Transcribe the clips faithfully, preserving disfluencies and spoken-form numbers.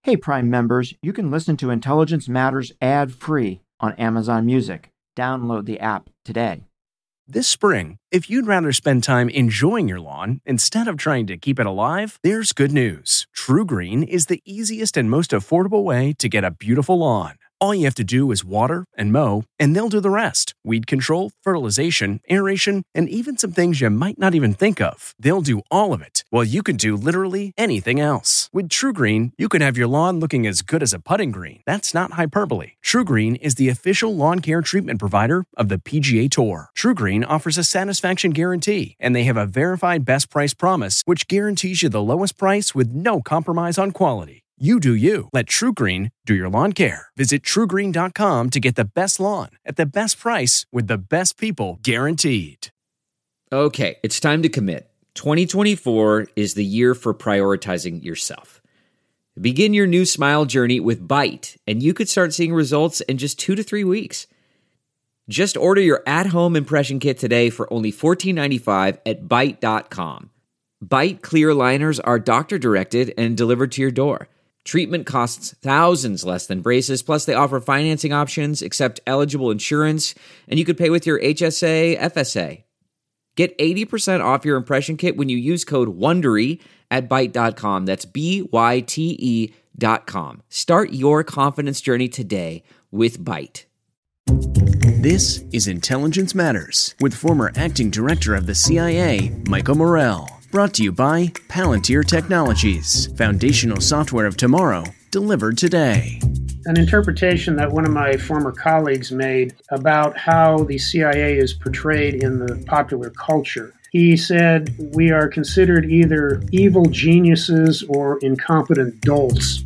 Hey, Prime members, you can listen to Intelligence Matters ad-free on Amazon Music. Download the app today. This spring, if you'd rather spend time enjoying your lawn instead of trying to keep it alive, there's good news. TruGreen is the easiest and most affordable way to get a beautiful lawn. All you have to do is water and mow, and they'll do the rest. Weed control, fertilization, aeration, and even some things you might not even think of. They'll do all of it, while you can do literally anything else. With TruGreen, you can have your lawn looking as good as a putting green. That's not hyperbole. TruGreen is the official lawn care treatment provider of the P G A Tour. TruGreen offers a satisfaction guarantee, and they have a verified best price promise, which guarantees you the lowest price with no compromise on quality. You do you. Let TruGreen do your lawn care. Visit True Green dot com to get the best lawn at the best price with the best people guaranteed. Okay, it's time to commit. twenty twenty-four is the year for prioritizing yourself. Begin your new smile journey with Byte, and you could start seeing results in just two to three weeks. Just order your at-home impression kit today for only fourteen ninety-five at Byte dot com. Byte clear liners are doctor-directed and delivered to your door. Treatment costs thousands less than braces, plus they offer financing options, accept eligible insurance, and you could pay with your H S A, F S A. Get eighty percent off your impression kit when you use code WONDERY at Byte dot com. That's B Y T E dot com. Start your confidence journey today with Byte. This is Intelligence Matters with former acting director of the C I A, Michael Morell. Brought to you by Palantir Technologies, foundational software of tomorrow, delivered today. An interpretation that one of my former colleagues made about how the C I A is portrayed in the popular culture. He said, we are considered either evil geniuses or incompetent dolts.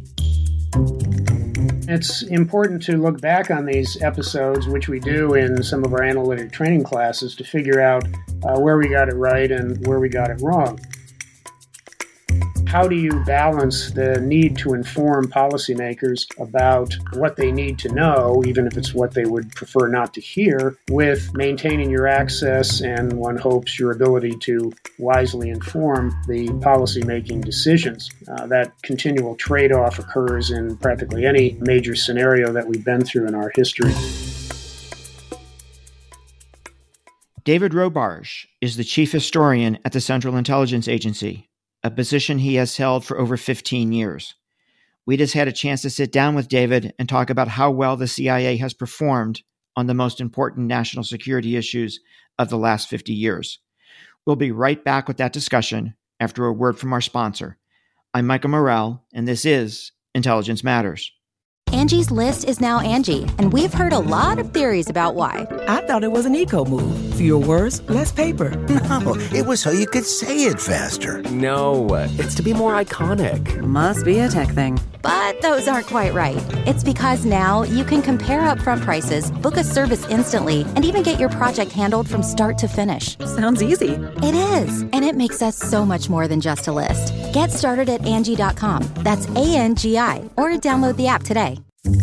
It's important to look back on these episodes, which we do in some of our analytic training classes, to figure out uh, where we got it right and where we got it wrong. How do you balance the need to inform policymakers about what they need to know, even if it's what they would prefer not to hear, with maintaining your access and, one hopes, your ability to wisely inform the policymaking decisions? Uh, that continual trade-off occurs in practically any major scenario that we've been through in our history. David Robarge is the chief historian at the Central Intelligence Agency, a position he has held for over fifteen years. We just had a chance to sit down with David and talk about how well the C I A has performed on the most important national security issues of the last fifty years. We'll be right back with that discussion after a word from our sponsor. I'm Michael Morell, and this is Intelligence Matters. Angie's List is now Angie, and we've heard a lot of theories about why. I thought it was an eco move. Fewer words, less paper. No, it was so you could say it faster. No, it's to be more iconic. Must be a tech thing. But those aren't quite right. It's because now you can compare upfront prices, book a service instantly, and even get your project handled from start to finish. Sounds easy. It is, and it makes us so much more than just a list. Get started at Angie dot com. That's A N G I, or download the app today.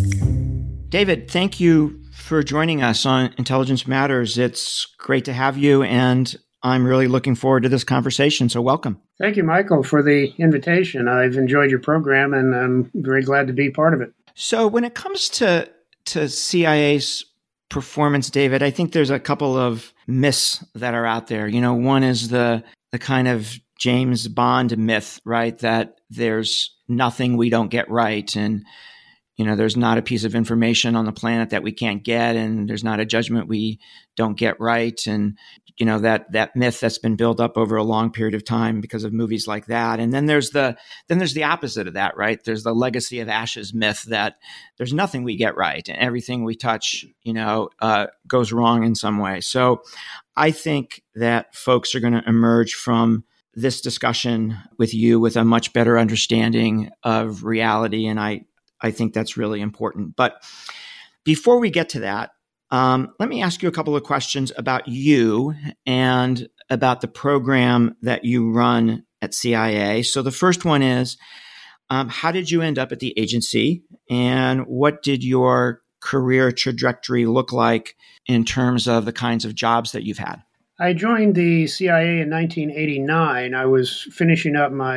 David, thank you for joining us on Intelligence Matters. It's great to have you, and I'm really looking forward to this conversation, so welcome. Thank you, Michael, for the invitation. I've enjoyed your program, and I'm very glad to be part of it. So when it comes to, to C I A's performance, David, I think there's a couple of myths that are out there. You know, one is the the kind of James Bond myth, right, that there's nothing we don't get right, and you know, there's not a piece of information on the planet that we can't get, and there's not a judgment we don't get right. And, you know, that, that myth that's been built up over a long period of time because of movies like that. And then there's the, then there's the opposite of that, right? There's the legacy of ashes myth that there's nothing we get right, and everything we touch, you know, uh, goes wrong in some way. So I think that folks are going to emerge from this discussion with you with a much better understanding of reality. And I, I think that's really important. But before we get to that, um, let me ask you a couple of questions about you and about the program that you run at C I A. So the first one is, um, how did you end up at the agency, and what did your career trajectory look like in terms of the kinds of jobs that you've had? I joined the C I A in nineteen eighty-nine. I was finishing up my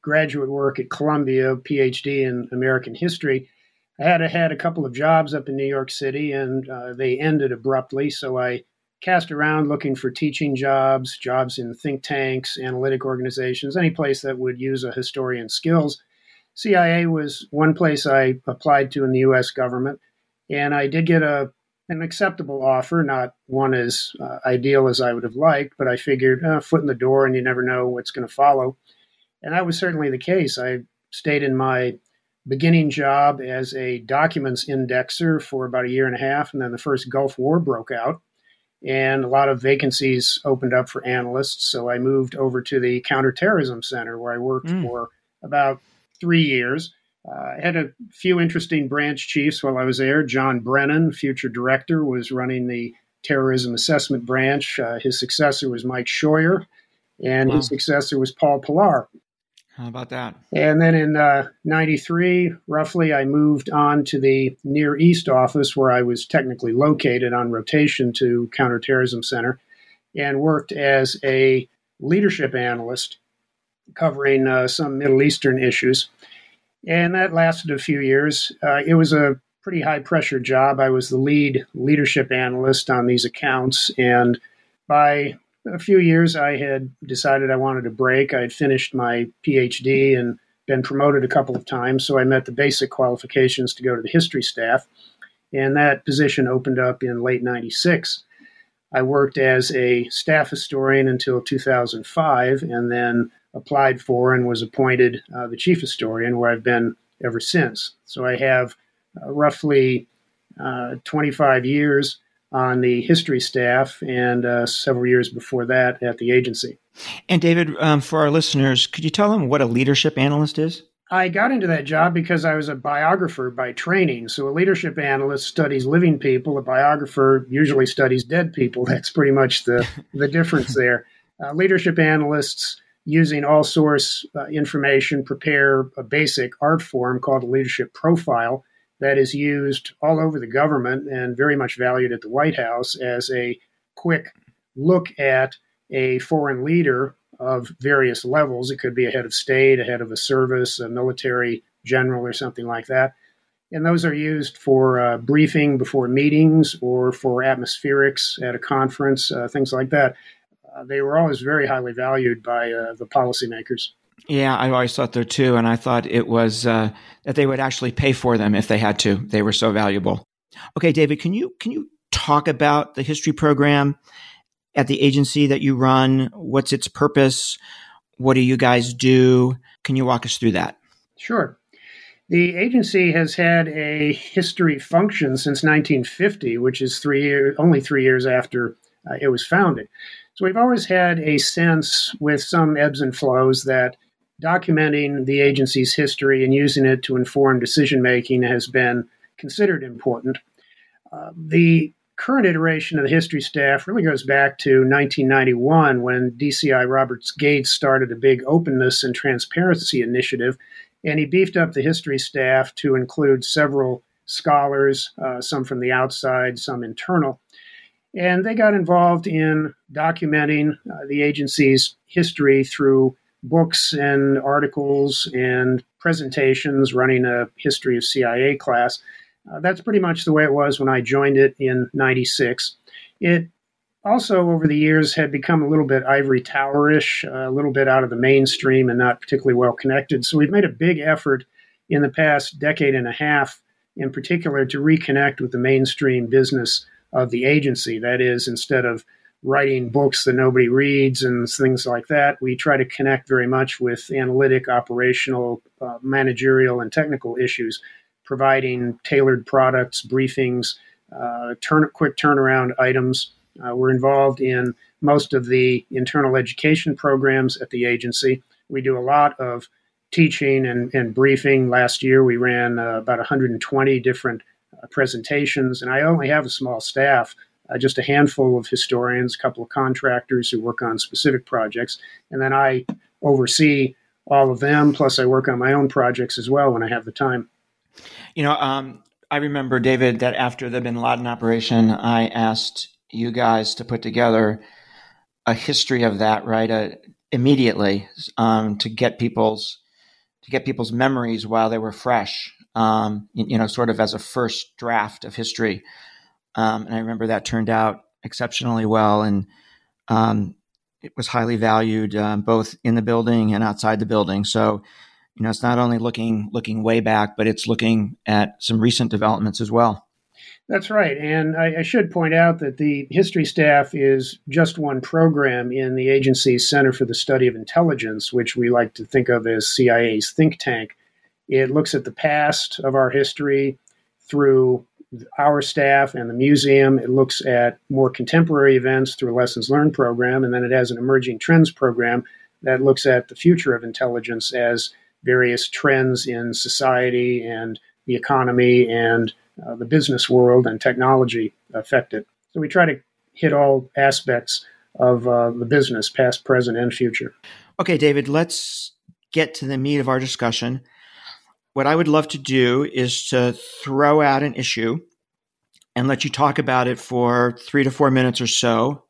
graduate work at Columbia, P H D in American history, I had had a couple of jobs up in New York City, and uh, they ended abruptly. So I cast around looking for teaching jobs, jobs in think tanks, analytic organizations, any place that would use a historian's skills. C I A was one place I applied to in the U S government, and I did get a an acceptable offer, not one as uh, ideal as I would have liked, but I figured uh, foot in the door and you never know what's going to follow. And that was certainly the case. I stayed in my beginning job as a documents indexer for about a year and a half, and then the first Gulf War broke out, and a lot of vacancies opened up for analysts. So I moved over to the Counterterrorism Center, where I worked mm. for about three years. Uh, I had a few interesting branch chiefs while I was there. John Brennan, future director, was running the terrorism assessment branch. Uh, his successor was Mike Scheuer, and wow. his successor was Paul Pillar. How about that? And then in uh, ninety-three, roughly, I moved on to the Near East office, where I was technically located on rotation to Counterterrorism Center, and worked as a leadership analyst covering uh, some Middle Eastern issues. And that lasted a few years. Uh, it was a pretty high-pressure job. I was the lead leadership analyst on these accounts, and by a few years, I had decided I wanted a break. I had finished my P H D and been promoted a couple of times, so I met the basic qualifications to go to the history staff, and that position opened up in late ninety-six. I worked as a staff historian until two thousand five, and then applied for and was appointed uh, the chief historian, where I've been ever since. So I have uh, roughly uh, twenty-five years on the history staff, and uh, several years before that at the agency. And David, um, for our listeners, could you tell them what a leadership analyst is? I got into that job because I was a biographer by training. So a leadership analyst studies living people. A biographer usually studies dead people. That's pretty much the, the difference there. Uh, leadership analysts, using all source uh, information, prepare a basic art form called a leadership profile that is used all over the government and very much valued at the White House as a quick look at a foreign leader of various levels. It could be a head of state, a head of a service, a military general, or something like that. And those are used for uh, briefing before meetings or for atmospherics at a conference, uh, things like that. Uh, they were always very highly valued by uh, the policymakers. Yeah, I always thought so too, and I thought it was uh, that they would actually pay for them if they had to. They were so valuable. Okay, David, can you can you talk about the history program at the agency that you run? What's its purpose? What do you guys do? Can you walk us through that? Sure. The agency has had a history function since nineteen fifty, which is three years, only three years after uh, it was founded. So we've always had a sense, with some ebbs and flows, that documenting the agency's history and using it to inform decision-making has been considered important. Uh, the current iteration of the history staff really goes back to nineteen ninety-one, when D C I Robert Gates started a big openness and transparency initiative, and he beefed up the history staff to include several scholars, uh, some from the outside, some internal. And they got involved in documenting uh, the agency's history through books and articles and presentations, running a history of C I A class. Uh, that's pretty much the way it was when I joined it in ninety-six. It also, over the years, had become a little bit ivory tower-ish, uh, a little bit out of the mainstream and not particularly well connected. So we've made a big effort in the past decade and a half, in particular, to reconnect with the mainstream business of the agency. That is, instead of writing books that nobody reads and things like that, we try to connect very much with analytic, operational, uh, managerial, and technical issues, providing tailored products, briefings, uh, turn, quick turnaround items. Uh, we're involved in most of the internal education programs at the agency. We do a lot of teaching and, and briefing. Last year, we ran uh, about one hundred twenty different uh, presentations, and I only have a small staff, uh, just a handful of historians, a couple of contractors who work on specific projects, and then I oversee all of them, plus I work on my own projects as well when I have the time. You know, um, I remember, David, that after the Bin Laden operation, I asked you guys to put together a history of that, right, uh, immediately um, to get people's to get people's memories while they were fresh, um, you, you know, sort of as a first draft of history. Um, and I remember that turned out exceptionally well, and um, it was highly valued um, both in the building and outside the building. So, you know, it's not only looking looking way back, but it's looking at some recent developments as well. That's right. And I, I should point out that the history staff is just one program in the agency's Center for the Study of Intelligence, which we like to think of as C I A's think tank. It looks at the past of our history through our staff and the museum. It looks at more contemporary events through a lessons learned program. And then it has an emerging trends program that looks at the future of intelligence as various trends in society and the economy and uh, the business world and technology affect it. So we try to hit all aspects of uh, the business, past, present, and future. Okay, David, let's get to the meat of our discussion. What I would love to do is to throw out an issue and let you talk about it for three to four minutes or so.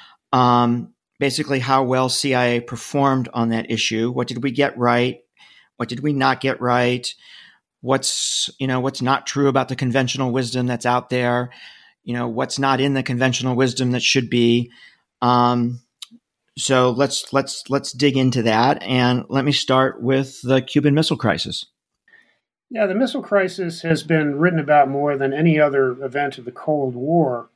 Um, basically, how well C I A performed on that issue. What did we get right? What did we not get right? What's, you know, what's not true about the conventional wisdom that's out there? You know, what's not in the conventional wisdom that should be? Um, so let's let's let's dig into that, and let me start with the Cuban Missile Crisis. Yeah, the missile crisis has been written about more than any other event of the Cold War.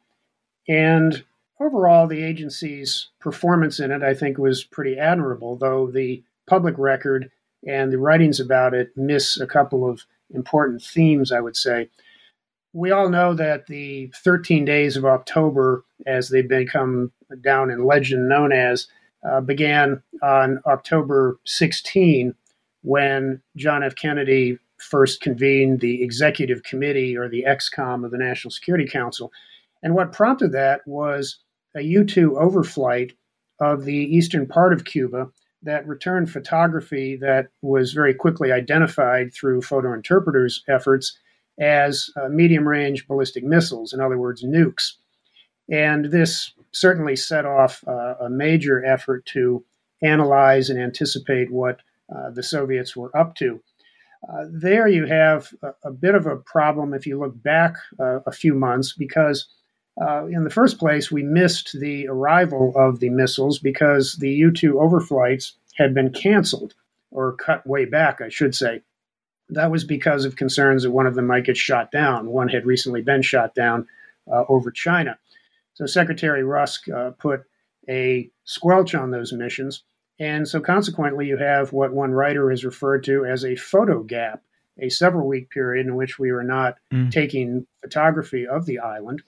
And overall, the agency's performance in it, I think, was pretty admirable, though the public record and the writings about it miss a couple of important themes, I would say. We all know that the thirteen days of October, as they become down in legend known as, uh, began on October sixteenth, when John F. Kennedy first convened the executive committee, or the X COM of the National Security Council. And what prompted that was a U two overflight of the eastern part of Cuba that returned photography that was very quickly identified through photo interpreters' efforts as uh, medium-range ballistic missiles, in other words, nukes. And this certainly set off uh, a major effort to analyze and anticipate what uh, the Soviets were up to. Uh, there you have a, a bit of a problem if you look back uh, a few months, because uh, in the first place, we missed the arrival of the missiles because the U two overflights had been canceled, or cut way back, I should say. That was because of concerns that one of them might get shot down. One had recently been shot down uh, over China. So Secretary Rusk uh, put a squelch on those missions. And so consequently, you have what one writer has referred to as a photo gap, a several week period in which we were not mm. taking photography of the island.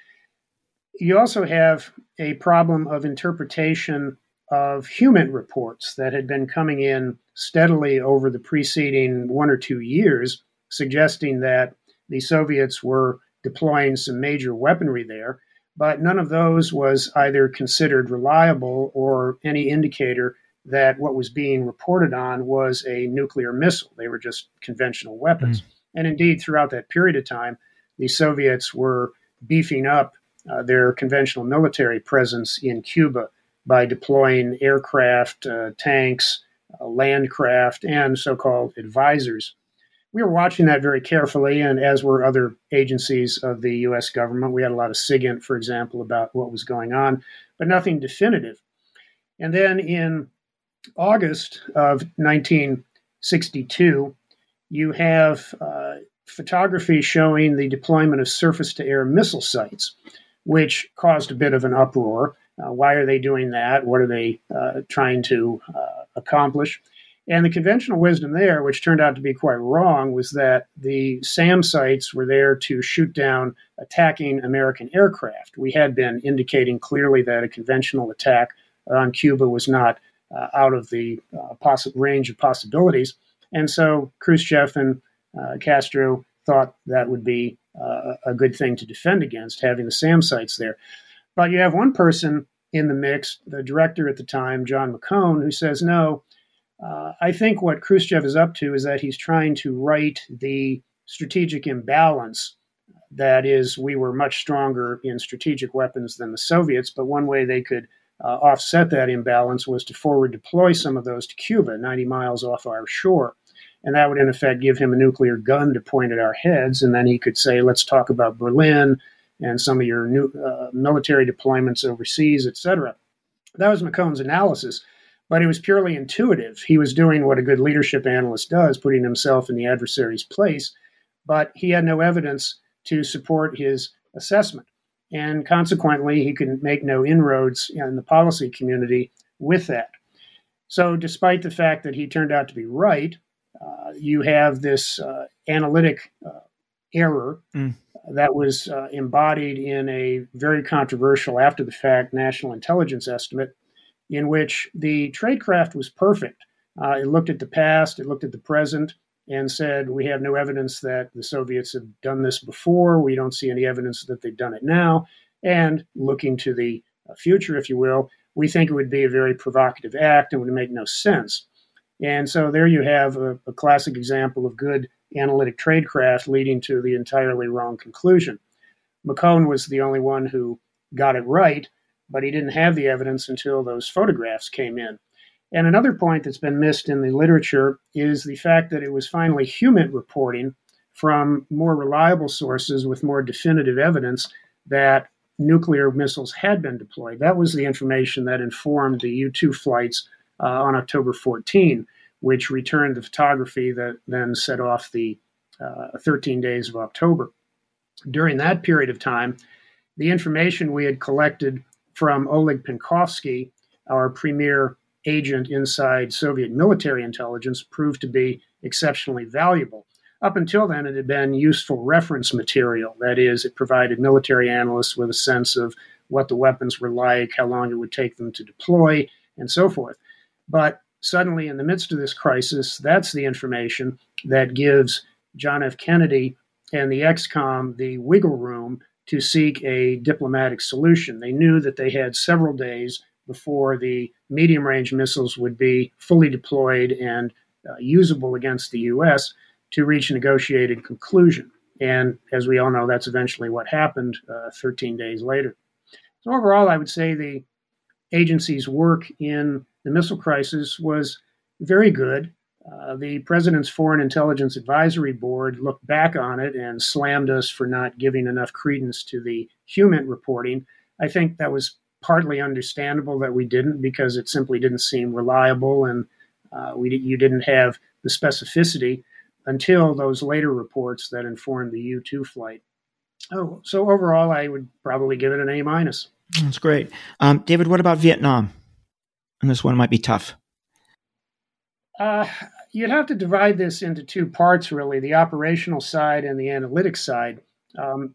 You also have a problem of interpretation of human reports that had been coming in steadily over the preceding one or two years, suggesting that the Soviets were deploying some major weaponry there. But none of those was either considered reliable or any indicator that what was being reported on was a nuclear missile. They were just conventional weapons. Mm. And indeed, throughout that period of time, the Soviets were beefing up uh, their conventional military presence in Cuba by deploying aircraft, uh, tanks, uh, land craft, and so-called advisors. We were watching that very carefully, and as were other agencies of the U S government. We had a lot of SIGINT, for example, about what was going on, but nothing definitive. And then in August of nineteen sixty-two, you have uh, photography showing the deployment of surface-to-air missile sites, which caused a bit of an uproar. Uh, why are they doing that? What are they uh, trying to uh, accomplish? And the conventional wisdom there, which turned out to be quite wrong, was that the SAM sites were there to shoot down attacking American aircraft. We had been indicating clearly that a conventional attack on Cuba was not uh, out of the uh, poss- range of possibilities. And so Khrushchev and uh, Castro thought that would be uh, a good thing to defend against, having the SAM sites there. But you have one person in the mix, the director at the time, John McCone, who says, no, Uh, I think what Khrushchev is up to is that he's trying to right the strategic imbalance. That is, we were much stronger in strategic weapons than the Soviets, but one way they could uh, offset that imbalance was to forward deploy some of those to Cuba, ninety miles off our shore. And that would, in effect, give him a nuclear gun to point at our heads. And then he could say, let's talk about Berlin and some of your new uh, military deployments overseas, et cetera. That was McCone's analysis, but it was purely intuitive. He was doing what a good leadership analyst does, putting himself in the adversary's place, but he had no evidence to support his assessment. And consequently, he could make no inroads in the policy community with that. So despite the fact that he turned out to be right, uh, you have this uh, analytic uh, error mm. that was uh, embodied in a very controversial after-the-fact national intelligence estimate in which the tradecraft was perfect. Uh, it looked at the past, it looked at the present, and said, we have no evidence that the Soviets have done this before. We don't see any evidence that they've done it now. And looking to the future, if you will, we think it would be a very provocative act and would make no sense. And so there you have a, a classic example of good analytic tradecraft leading to the entirely wrong conclusion. McCone was the only one who got it right, but he didn't have the evidence until those photographs came in. And another point that's been missed in the literature is the fact that it was finally HUMINT reporting from more reliable sources with more definitive evidence that nuclear missiles had been deployed. That was the information that informed the U two flights uh, on October fourteenth, which returned the photography that then set off the uh, thirteen days of October. During that period of time, the information we had collected from Oleg Penkovsky, our premier agent inside Soviet military intelligence, proved to be exceptionally valuable. Up until then, it had been useful reference material. That is, it provided military analysts with a sense of what the weapons were like, how long it would take them to deploy, and so forth. But suddenly, in the midst of this crisis, that's the information that gives John F. Kennedy and the X COM the wiggle room to seek a diplomatic solution. They knew that they had several days before the medium-range missiles would be fully deployed and uh, usable against the U S to reach a negotiated conclusion. And as we all know, that's eventually what happened uh, thirteen days later. So overall, I would say the agency's work in the missile crisis was very good. Uh, the President's Foreign Intelligence Advisory Board looked back on it and slammed us for not giving enough credence to the HUMINT reporting. I think that was partly understandable that we didn't, because it simply didn't seem reliable, and uh, we you didn't have the specificity until those later reports that informed the U two flight. Oh, so overall, I would probably give it an A minus. That's great. Um, David, what about Vietnam? And this one might be tough. Uh, you'd have to divide this into two parts, really, the operational side and the analytics side. Um,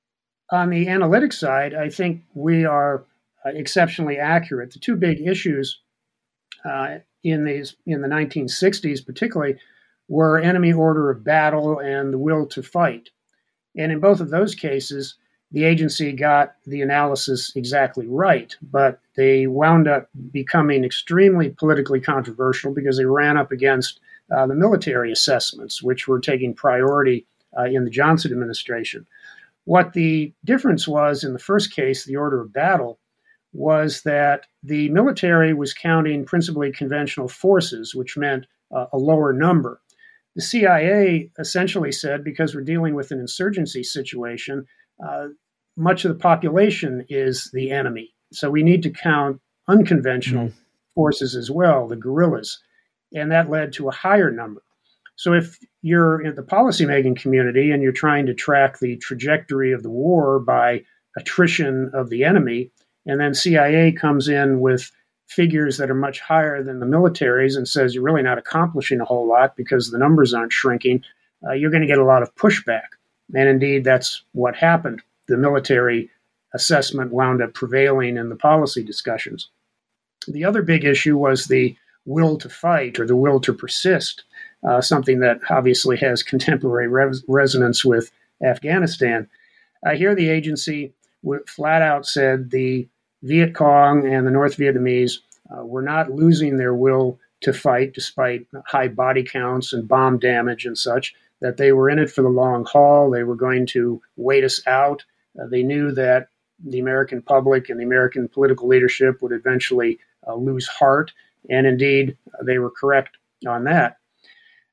on the analytics side, I think we are uh, exceptionally accurate. The two big issues uh, in these in the nineteen sixties, particularly, were enemy order of battle and the will to fight. And in both of those cases, the agency got the analysis exactly right, but they wound up becoming extremely politically controversial because they ran up against uh, the military assessments, which were taking priority uh, in the Johnson administration. What the difference was in the first case, the order of battle, was that the military was counting principally conventional forces, which meant uh, a lower number. The C I A essentially said, because we're dealing with an insurgency situation, uh, much of the population is the enemy. So we need to count unconventional mm. forces as well, the guerrillas. And that led to a higher number. So if you're in the policymaking community and you're trying to track the trajectory of the war by attrition of the enemy, and then C I A comes in with figures that are much higher than the military's and says you're really not accomplishing a whole lot because the numbers aren't shrinking, uh, you're going to get a lot of pushback. And indeed, that's what happened. The military assessment wound up prevailing in the policy discussions. The other big issue was the will to fight, or the will to persist, uh, something that obviously has contemporary res- resonance with Afghanistan. Uh, here the agency w- flat out said the Viet Cong and the North Vietnamese uh, were not losing their will to fight despite high body counts and bomb damage and such, that they were in it for the long haul. They were going to wait us out. Uh, they knew that the American public and the American political leadership would eventually uh, lose heart. And indeed, uh, they were correct on that.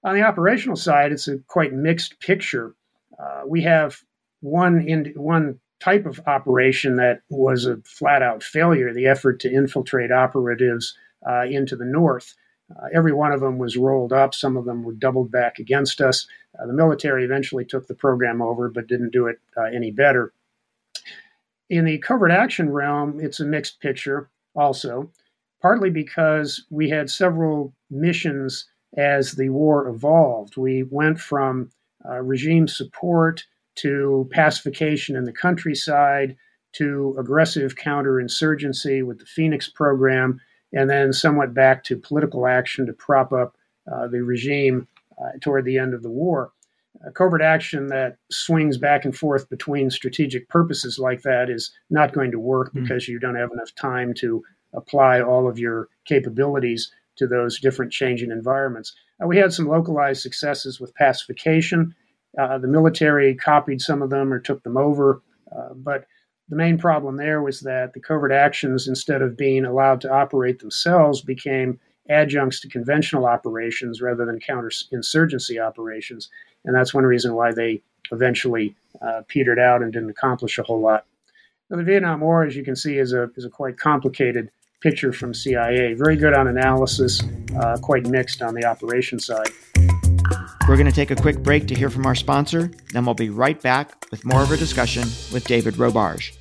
On the operational side, it's a quite mixed picture. Uh, we have one in, one type of operation that was a flat-out failure, the effort to infiltrate operatives uh, into the north. Uh, every one of them was rolled up. Some of them were doubled back against us. Uh, the military eventually took the program over, but didn't do it uh, any better. In the covert action realm, it's a mixed picture also, partly because we had several missions as the war evolved. We went from uh, regime support to pacification in the countryside to aggressive counterinsurgency with the Phoenix program, and then somewhat back to political action to prop up uh, the regime uh, toward the end of the war. A covert action that swings back and forth between strategic purposes like that is not going to work mm. because you don't have enough time to apply all of your capabilities to those different changing environments. Uh, we had some localized successes with pacification. Uh, the military copied some of them or took them over. Uh, but the main problem there was that the covert actions, instead of being allowed to operate themselves, became adjuncts to conventional operations rather than counterinsurgency operations. And that's one reason why they eventually uh, petered out and didn't accomplish a whole lot. Now, the Vietnam War, as you can see, is a, is a quite complicated picture from C I A. Very good on analysis, uh, quite mixed on the operation side. We're going to take a quick break to hear from our sponsor, then we'll be right back with more of a discussion with David Robarge.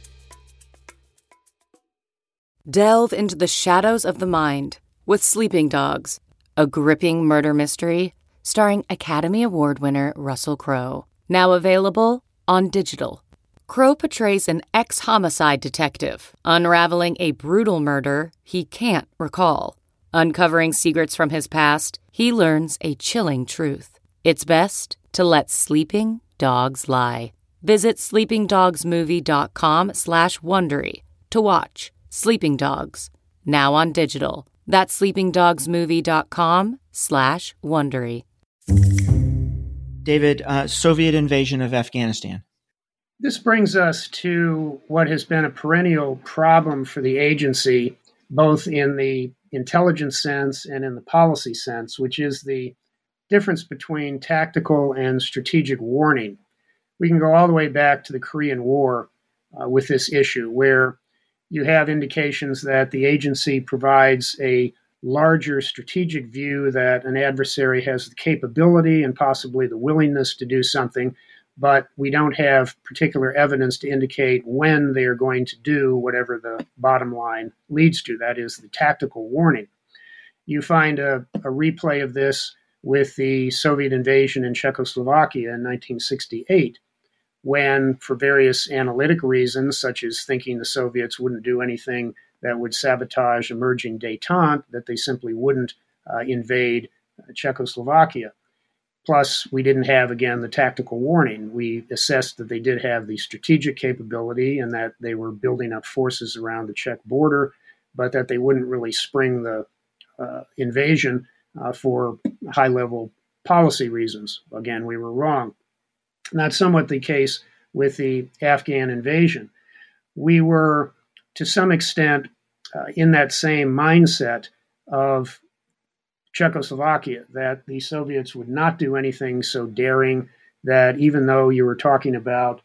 Delve into the shadows of the mind with Sleeping Dogs, a gripping murder mystery starring Academy Award winner Russell Crowe. Now available on digital. Crowe portrays an ex-homicide detective unraveling a brutal murder he can't recall. Uncovering secrets from his past, he learns a chilling truth. It's best to let sleeping dogs lie. Visit sleepingdogsmovie.com slash Wondery to watch Sleeping Dogs, now on digital. That's sleepingdogsmovie.com slash Wondery. David, uh, Soviet invasion of Afghanistan. This brings us to what has been a perennial problem for the agency, both in the intelligence sense and in the policy sense, which is the difference between tactical and strategic warning. We can go all the way back to the Korean War uh, with this issue, where you have indications that the agency provides a larger strategic view that an adversary has the capability and possibly the willingness to do something, but we don't have particular evidence to indicate when they are going to do whatever the bottom line leads to. That is the tactical warning. You find a, a replay of this with the Soviet invasion in Czechoslovakia in nineteen sixty-eight, when, for various analytic reasons, such as thinking the Soviets wouldn't do anything that would sabotage emerging détente, that they simply wouldn't uh, invade uh, Czechoslovakia. Plus, we didn't have, again, the tactical warning. We assessed that they did have the strategic capability and that they were building up forces around the Czech border, but that they wouldn't really spring the uh, invasion uh, for high-level policy reasons. Again, we were wrong. And that's somewhat the case with the Afghan invasion. We were, to some extent, uh, in that same mindset of Czechoslovakia, that the Soviets would not do anything so daring, that even though you were talking about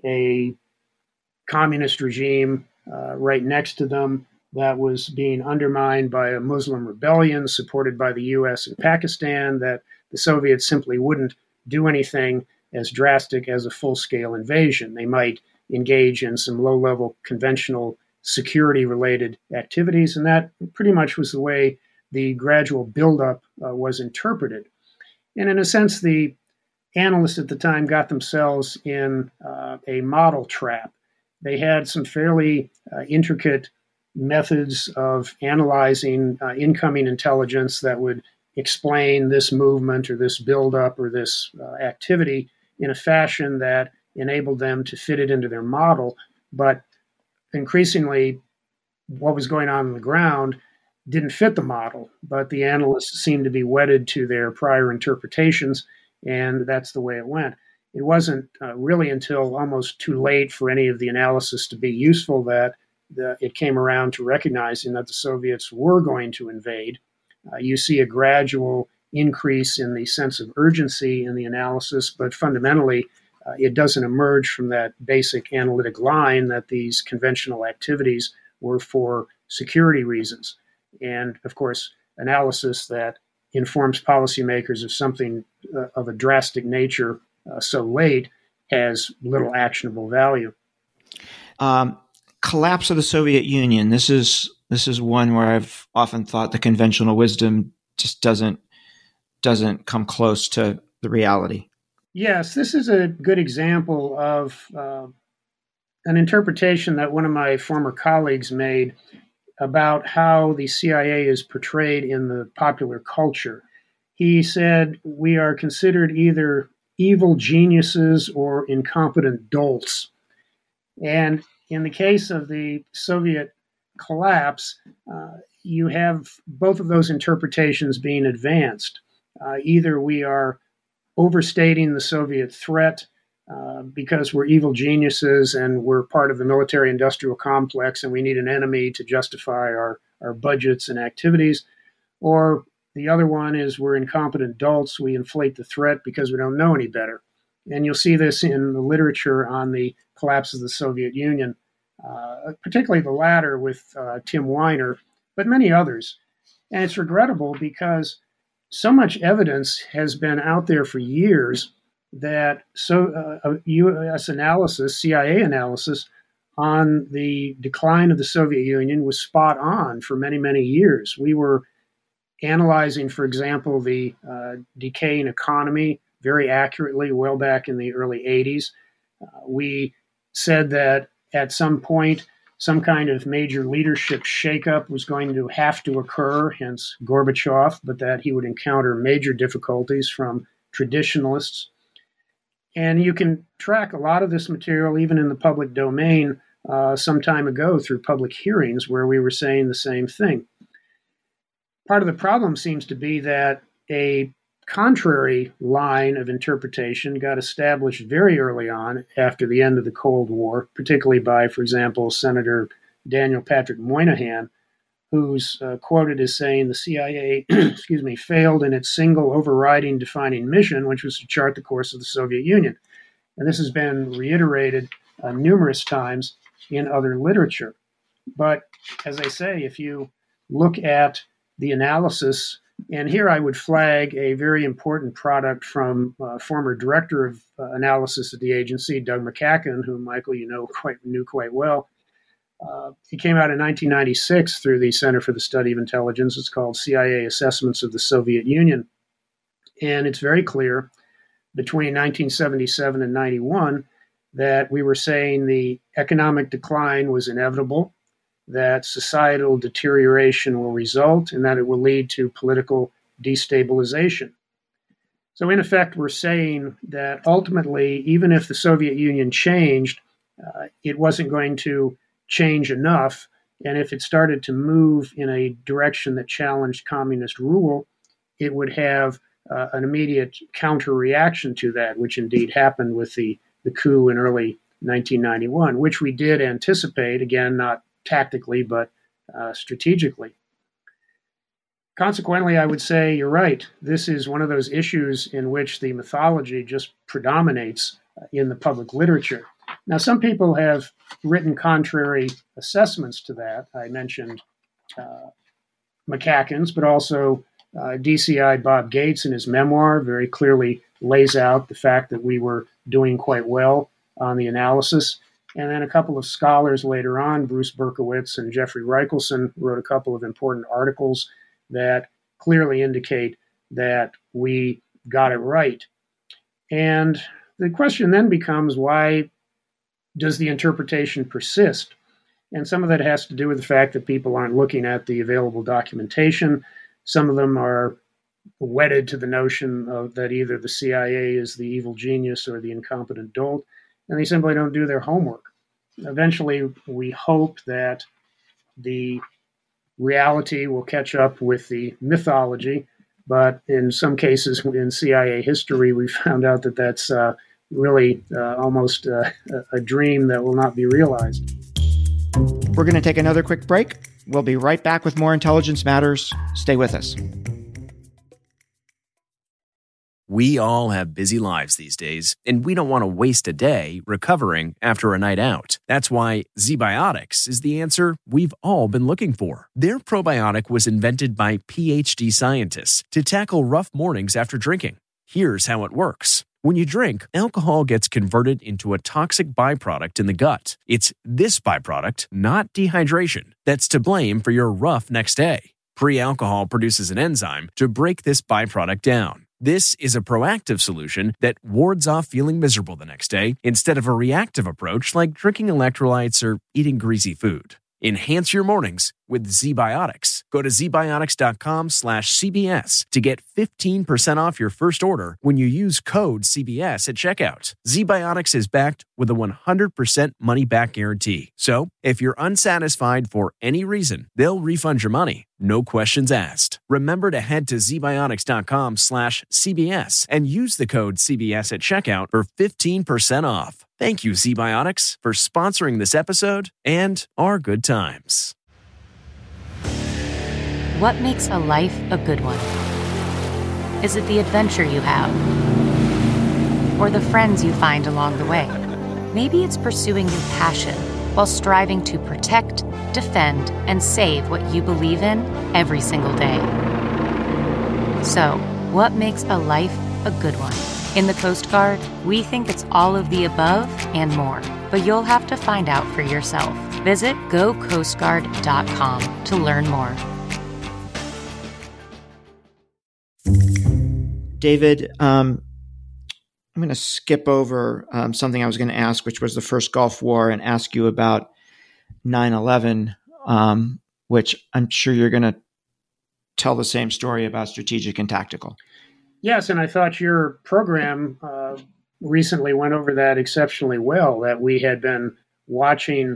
a communist regime uh, right next to them that was being undermined by a Muslim rebellion supported by the U S and Pakistan, that the Soviets simply wouldn't do anything as drastic as a full-scale invasion. They might engage in some low-level conventional security-related activities, and that pretty much was the way the gradual buildup uh, was interpreted. And in a sense, the analysts at the time got themselves in uh, a model trap. They had some fairly uh, intricate methods of analyzing uh, incoming intelligence that would explain this movement or this buildup or this uh, activity in a fashion that enabled them to fit it into their model. But increasingly, what was going on on the ground didn't fit the model, but the analysts seemed to be wedded to their prior interpretations, and that's the way it went. It wasn't uh, really until almost too late for any of the analysis to be useful that the, it came around to recognizing that the Soviets were going to invade. Uh, you see a gradual increase in the sense of urgency in the analysis, but fundamentally, uh, it doesn't emerge from that basic analytic line that these conventional activities were for security reasons. And of course, analysis that informs policymakers of something uh, of a drastic nature uh, so late has little actionable value. Um, collapse of the Soviet Union. This is this is one where I've often thought the conventional wisdom just doesn't doesn't come close to the reality. Yes, this is a good example of uh, an interpretation that one of my former colleagues made about how the C I A is portrayed in the popular culture. He said, we are considered either evil geniuses or incompetent dolts. And in the case of the Soviet collapse, uh, you have both of those interpretations being advanced. Uh, either we are overstating the Soviet threat uh, because we're evil geniuses and we're part of the military-industrial complex and we need an enemy to justify our, our budgets and activities, or the other one is we're incompetent dolts, we inflate the threat because we don't know any better. And you'll see this in the literature on the collapse of the Soviet Union, uh, particularly the latter with uh, Tim Weiner, but many others. And it's regrettable because so much evidence has been out there for years that so uh, U S analysis, C I A analysis on the decline of the Soviet Union was spot on for many, many years. We were analyzing, for example, the uh, decaying economy very accurately well back in the early eighties. Uh, we said that at some point, some kind of major leadership shakeup was going to have to occur, hence Gorbachev, but that he would encounter major difficulties from traditionalists. And you can track a lot of this material, even in the public domain, uh, some time ago through public hearings where we were saying the same thing. Part of the problem seems to be that a contrary line of interpretation got established very early on after the end of the Cold War, particularly by, for example, Senator Daniel Patrick Moynihan, who's uh, quoted as saying the C I A excuse me, failed in its single overriding defining mission, which was to chart the course of the Soviet Union. And this has been reiterated uh, numerous times in other literature. But as I say, if you look at the analysis, and here I would flag a very important product from uh, former director of uh, analysis at the agency, Doug McCacken, whom, Michael, you know quite knew quite well. Uh, he came out in nineteen ninety-six through the Center for the Study of Intelligence. It's called C I A Assessments of the Soviet Union. And it's very clear between nineteen seventy-seven and ninety-one that we were saying the economic decline was inevitable, that societal deterioration will result, and that it will lead to political destabilization. So in effect, we're saying that ultimately, even if the Soviet Union changed, uh, it wasn't going to change enough. And if it started to move in a direction that challenged communist rule, it would have uh, an immediate counter reaction to that, which indeed happened with the, the coup in early nineteen ninety-one, which we did anticipate, again, not tactically, but uh, strategically. Consequently, I would say you're right. This is one of those issues in which the mythology just predominates uh, in the public literature. Now, some people have written contrary assessments to that. I mentioned uh, McCacken's, but also uh, D C I Bob Gates in his memoir very clearly lays out the fact that we were doing quite well on the analysis. And then a couple of scholars later on, Bruce Berkowitz and Jeffrey Reichelson, wrote a couple of important articles that clearly indicate that we got it right. And the question then becomes, why does the interpretation persist? And some of that has to do with the fact that people aren't looking at the available documentation. Some of them are wedded to the notion of that either the C I A is the evil genius or the incompetent dolt, and they simply don't do their homework. Eventually, we hope that the reality will catch up with the mythology, but in some cases in C I A history, we found out that that's uh, really uh, almost uh, a dream that will not be realized. We're going to take another quick break. We'll be right back with more Intelligence Matters. Stay with us. We all have busy lives these days, and we don't want to waste a day recovering after a night out. That's why ZBiotics is the answer we've all been looking for. Their probiotic was invented by PhD scientists to tackle rough mornings after drinking. Here's how it works. When you drink, alcohol gets converted into a toxic byproduct in the gut. It's this byproduct, not dehydration, that's to blame for your rough next day. Pre-alcohol produces an enzyme to break this byproduct down. This is a proactive solution that wards off feeling miserable the next day instead of a reactive approach like drinking electrolytes or eating greasy food. Enhance your mornings with ZBiotics. Go to zbiotics.com slash CBS to get fifteen percent off your first order when you use code C B S at checkout. ZBiotics is backed with a one hundred percent money-back guarantee. So, if you're unsatisfied for any reason, they'll refund your money. No questions asked. Remember to head to zbiotics.com slash CBS and use the code C B S at checkout for fifteen percent off. Thank you, ZBiotics, for sponsoring this episode and our good times. What makes a life a good one? Is it the adventure you have? Or the friends you find along the way? Maybe it's pursuing your passion while striving to protect, defend, and save what you believe in every single day. So, what makes a life a good one? In the Coast Guard, we think it's all of the above and more, but you'll have to find out for yourself. Visit go coast guard dot com to learn more. David, um, I'm going to skip over um, something I was going to ask, which was the first Gulf War, and ask you about nine eleven, um, which I'm sure you're going to tell the same story about strategic and tactical. Yes, and I thought your program uh, recently went over that exceptionally well, that we had been watching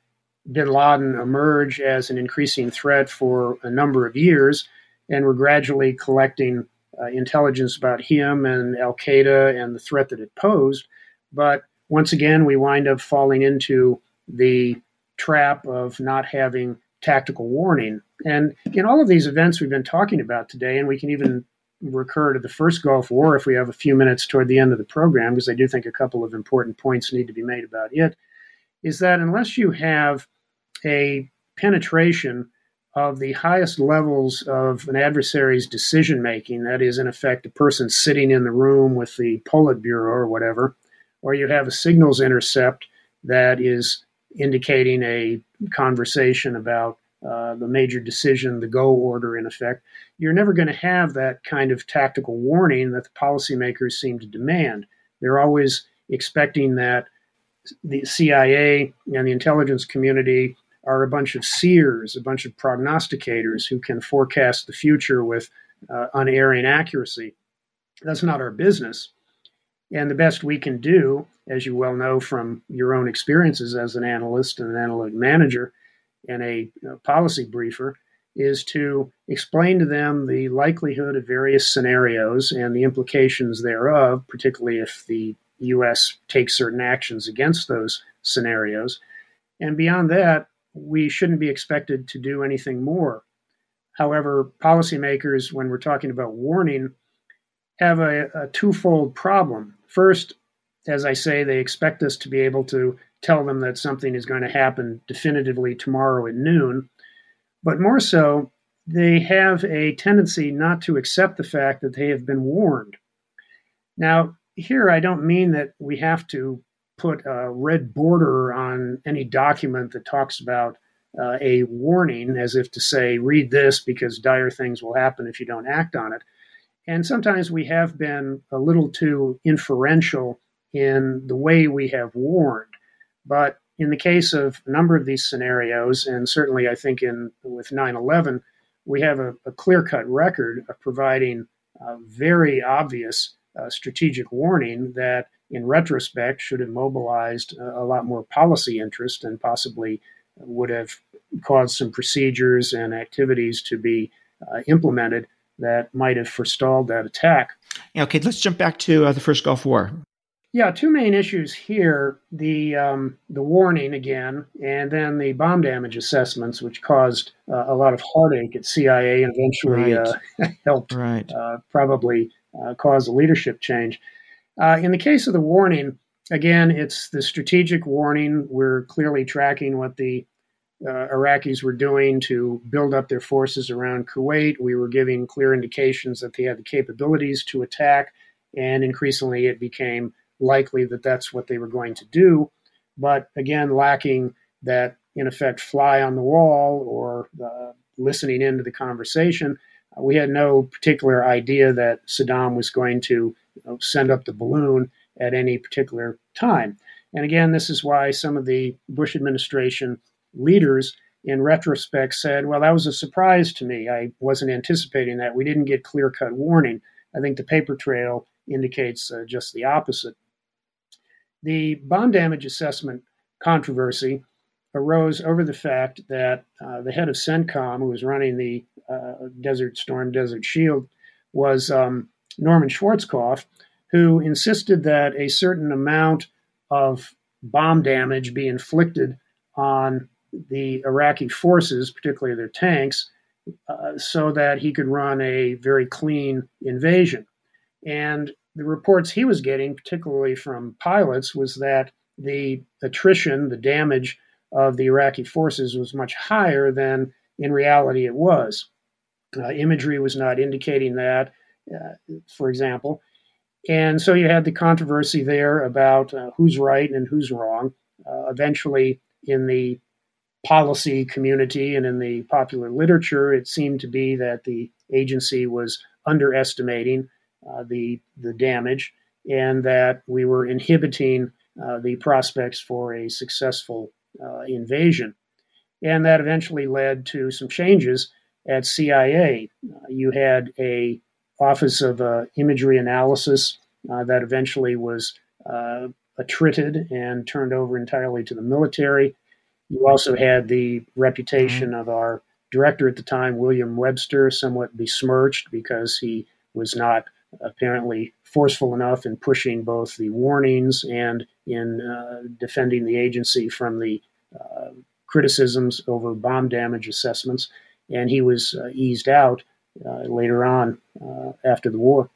bin Laden emerge as an increasing threat for a number of years, and we're gradually collecting uh, intelligence about him and al-Qaeda and the threat that it posed. But once again, we wind up falling into the trap of not having tactical warning. And in all of these events we've been talking about today, and we can even recur to the first Gulf War if we have a few minutes toward the end of the program, because I do think a couple of important points need to be made about it, is that unless you have a penetration of the highest levels of an adversary's decision-making, that is, in effect, a person sitting in the room with the Politburo or whatever, or you have a signals intercept that is indicating a conversation about uh, the major decision, the go order, in effect, you're never going to have that kind of tactical warning that the policymakers seem to demand. They're always expecting that the C I A and the intelligence community are a bunch of seers, a bunch of prognosticators who can forecast the future with uh, unerring accuracy. That's not our business. And the best we can do, as you well know from your own experiences as an analyst and an analytic manager and a, a policy briefer, is to explain to them the likelihood of various scenarios and the implications thereof, particularly if the U S takes certain actions against those scenarios. And beyond that, we shouldn't be expected to do anything more. However, policymakers, when we're talking about warning, have a, a twofold problem. First, as I say, they expect us to be able to tell them that something is going to happen definitively tomorrow at noon. But more so, they have a tendency not to accept the fact that they have been warned. Now, here I don't mean that we have to put a red border on any document that talks about uh, a warning, as if to say, read this because dire things will happen if you don't act on it. And sometimes we have been a little too inferential in the way we have warned. But in the case of a number of these scenarios, and certainly I think in with nine eleven, we have a, a clear-cut record of providing uh, very obvious uh, strategic warning that, in retrospect, should have mobilized a, a lot more policy interest and possibly would have caused some procedures and activities to be uh, implemented that might have forestalled that attack. Yeah, okay, let's jump back to uh, the first Gulf War. Yeah, two main issues here, the um, the warning again, and then the bomb damage assessments, which caused uh, a lot of heartache at C I A and eventually right. uh, helped right. uh, probably uh, cause a leadership change. Uh, in the case of the warning, again, it's the strategic warning. We're clearly tracking what the uh, Iraqis were doing to build up their forces around Kuwait. We were giving clear indications that they had the capabilities to attack, and increasingly it became likely that that's what they were going to do. But again, lacking that, in effect, fly on the wall or uh, listening into the conversation, uh, we had no particular idea that Saddam was going to you know, send up the balloon at any particular time. And again, this is why some of the Bush administration leaders in retrospect said, well, that was a surprise to me. I wasn't anticipating that. We didn't get clear-cut warning. I think the paper trail indicates uh, just the opposite. The bomb damage assessment controversy arose over the fact that uh, the head of CENTCOM, who was running the uh, Desert Storm, Desert Shield, was um, Norman Schwarzkopf, who insisted that a certain amount of bomb damage be inflicted on the Iraqi forces, particularly their tanks, uh, so that he could run a very clean invasion. And the reports he was getting, particularly from pilots, was that the attrition, the damage of the Iraqi forces was much higher than in reality it was. Uh, imagery was not indicating that, uh, for example. And so you had the controversy there about uh, who's right and who's wrong. Uh, eventually, in the policy community and in the popular literature, it seemed to be that the agency was underestimating uh, the, the damage and that we were inhibiting uh, the prospects for a successful uh, invasion. And that eventually led to some changes at C I A. Uh, you had a Office of uh, Imagery Analysis uh, that eventually was uh, attrited and turned over entirely to the military. You also had the reputation of our director at the time, William Webster, somewhat besmirched because he was not apparently forceful enough in pushing both the warnings and in uh, defending the agency from the uh, criticisms over bomb damage assessments. And he was uh, eased out uh, later on uh, after the war.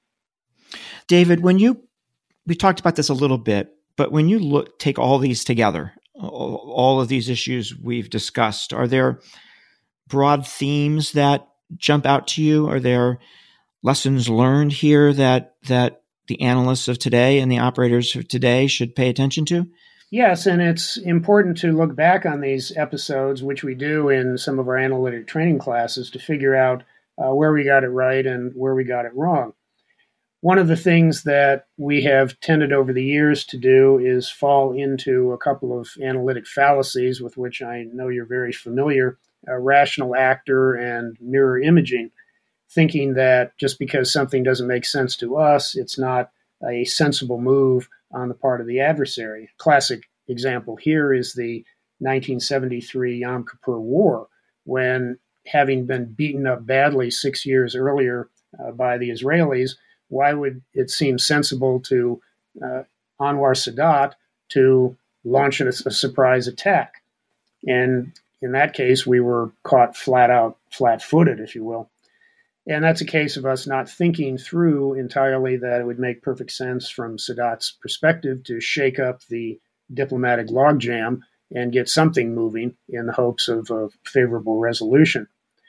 David, when you, we talked about this a little bit, but when you look, take all these together, all of these issues we've discussed, are there broad themes that jump out to you? Are there lessons learned here that that the analysts of today and the operators of today should pay attention to? Yes, and it's important to look back on these episodes, which we do in some of our analytic training classes, to figure out uh, where we got it right and where we got it wrong. One of the things that we have tended over the years to do is fall into a couple of analytic fallacies with which I know you're very familiar, uh, rational actor and mirror imaging, thinking that just because something doesn't make sense to us, it's not a sensible move on the part of the adversary. Classic example here is the nineteen seventy-three Yom Kippur War, when, having been beaten up badly six years earlier uh, by the Israelis, why would it seem sensible to uh, Anwar Sadat to launch a, a surprise attack? And in that case, we were caught flat out, flat-footed, if you will. And that's a case of us not thinking through entirely that it would make perfect sense from Sadat's perspective to shake up the diplomatic logjam and get something moving in the hopes of a favorable resolution.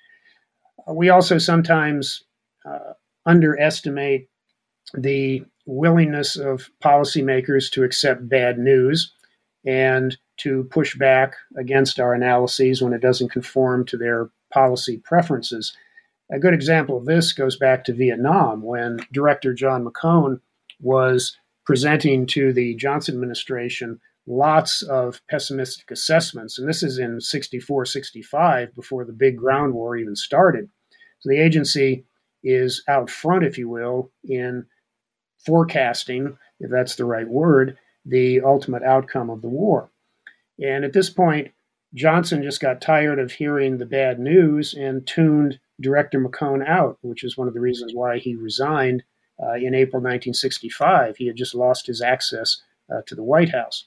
Uh, we also sometimes uh, underestimate the willingness of policymakers to accept bad news and to push back against our analyses when it doesn't conform to their policy preferences. A good example of this goes back to Vietnam, when Director John McCone was presenting to the Johnson administration lots of pessimistic assessments. And this is in sixty-four, sixty-five, before the big ground war even started. So the agency is out front, if you will, in forecasting, if that's the right word, the ultimate outcome of the war. And at this point, Johnson just got tired of hearing the bad news and tuned Director McCone out, which is one of the reasons why he resigned uh, in April nineteen sixty-five. He had just lost his access uh, to the White House.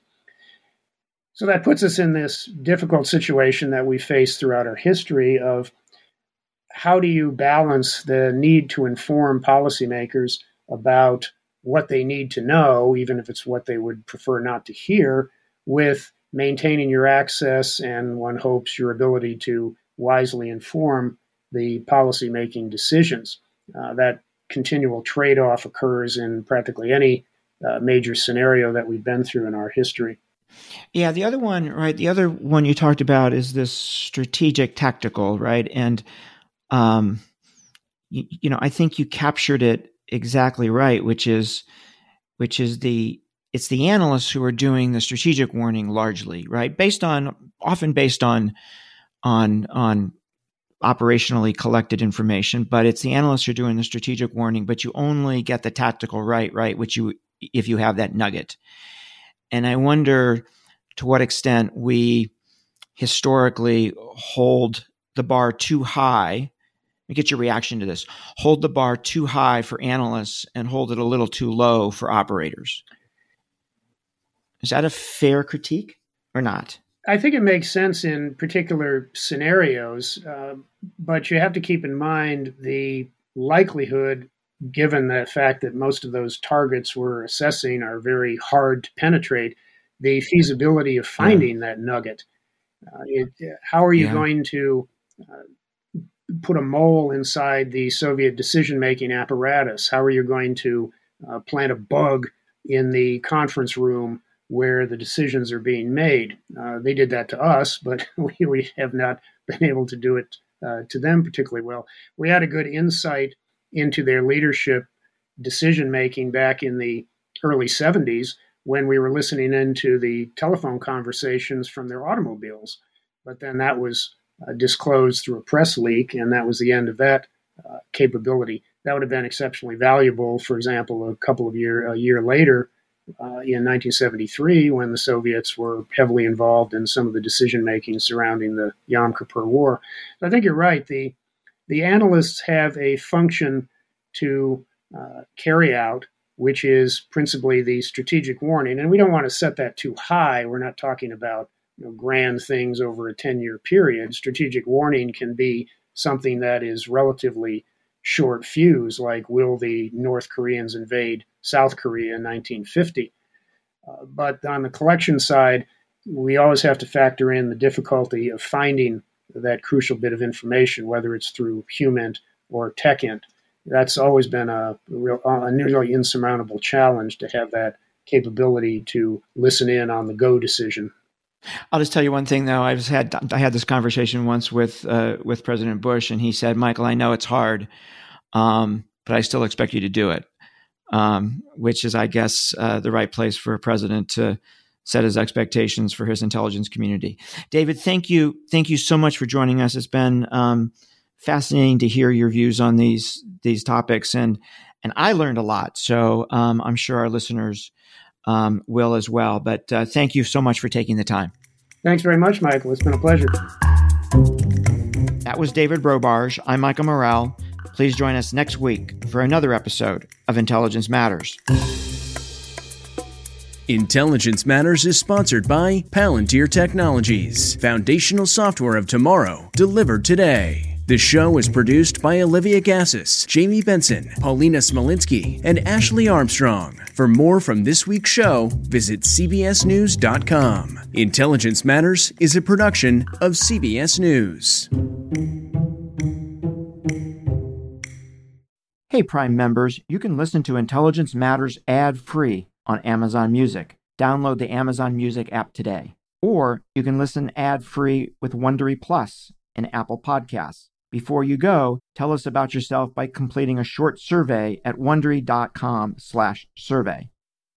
So that puts us in this difficult situation that we face throughout our history of how do you balance the need to inform policymakers about what they need to know, even if it's what they would prefer not to hear, with maintaining your access and, one hopes, your ability to wisely inform the policymaking decisions? Uh, that continual trade-off occurs in practically any uh, major scenario that we've been through in our history. Yeah, the other one, right, the other one you talked about is this strategic tactical, right? And, um, you, you know, I think you captured it exactly right, which is, which is the, it's the analysts who are doing the strategic warning largely, right? Based on, often based on, on, on operationally collected information, but it's the analysts who are doing the strategic warning, but you only get the tactical right, right, which you, if you have that nugget. And I wonder to what extent we historically hold the bar too high. Let me get your reaction to this. Hold the bar too high for analysts and hold it a little too low for operators. Is that a fair critique or not? I think it makes sense in particular scenarios, uh, but you have to keep in mind the likelihood, given the fact that most of those targets we're assessing are very hard to penetrate, the feasibility of finding yeah. that nugget. Uh, it, how are you yeah. going to uh, put a mole inside the Soviet decision-making apparatus? How are you going to uh, plant a bug in the conference room where the decisions are being made? Uh, they did that to us, but we, we have not been able to do it uh, to them particularly well. We had a good insight into their leadership decision-making back in the early seventies when we were listening into the telephone conversations from their automobiles. But then that was uh, disclosed through a press leak, and that was the end of that uh, capability. That would have been exceptionally valuable, for example, a couple of year a year later, uh, in nineteen seventy-three, when the Soviets were heavily involved in some of the decision-making surrounding the Yom Kippur War. So I think you're right. The The analysts have a function to uh, carry out, which is principally the strategic warning. And we don't want to set that too high. We're not talking about you know, grand things over a ten-year period. Strategic warning can be something that is relatively short fuse, like will the North Koreans invade South Korea in nineteen fifty? Uh, but on the collection side, we always have to factor in the difficulty of finding that crucial bit of information, whether it's through HUMINT or TechInt. That's always been a, real, a nearly insurmountable challenge to have that capability to listen in on the go decision. I'll just tell you one thing, though. I've had I had this conversation once with uh, with President Bush, and he said, "Michael, I know it's hard, um, but I still expect you to do it," um, which is, I guess, uh, the right place for a president to set his expectations for his intelligence community. David, thank you. Thank you so much for joining us. It's been um, fascinating to hear your views on these these topics, and and I learned a lot. So um, I'm sure our listeners um, will as well. But uh, thank you so much for taking the time. Thanks very much, Michael. It's been a pleasure. That was David Robarge. I'm Michael Morrell. Please join us next week for another episode of Intelligence Matters. Intelligence Matters is sponsored by Palantir Technologies, foundational software of tomorrow, delivered today. The show is produced by Olivia Gassis, Jamie Benson, Paulina Smolinski, and Ashley Armstrong. For more from this week's show, visit C B S news dot com. Intelligence Matters is a production of C B S News. Hey, Prime members, you can listen to Intelligence Matters ad-free on Amazon Music. Download the Amazon Music app today. Or you can listen ad-free with Wondery Plus and Apple Podcasts. Before you go, tell us about yourself by completing a short survey at wondery dot com slash survey.